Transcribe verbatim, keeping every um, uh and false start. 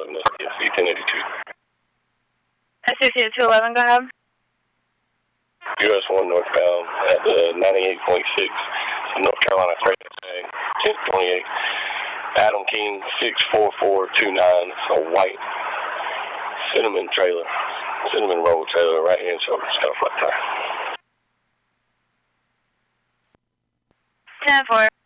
eleven, yes, eighteen eighty-two. S sixty two eleven, go ahead. U S one northbound at uh, ninety-eight point six, North Carolina Freight ten twenty-eight. Adam King six four four two nine, a white cinnamon trailer, cinnamon roll trailer, right hand shoulder stuff like that. ten four.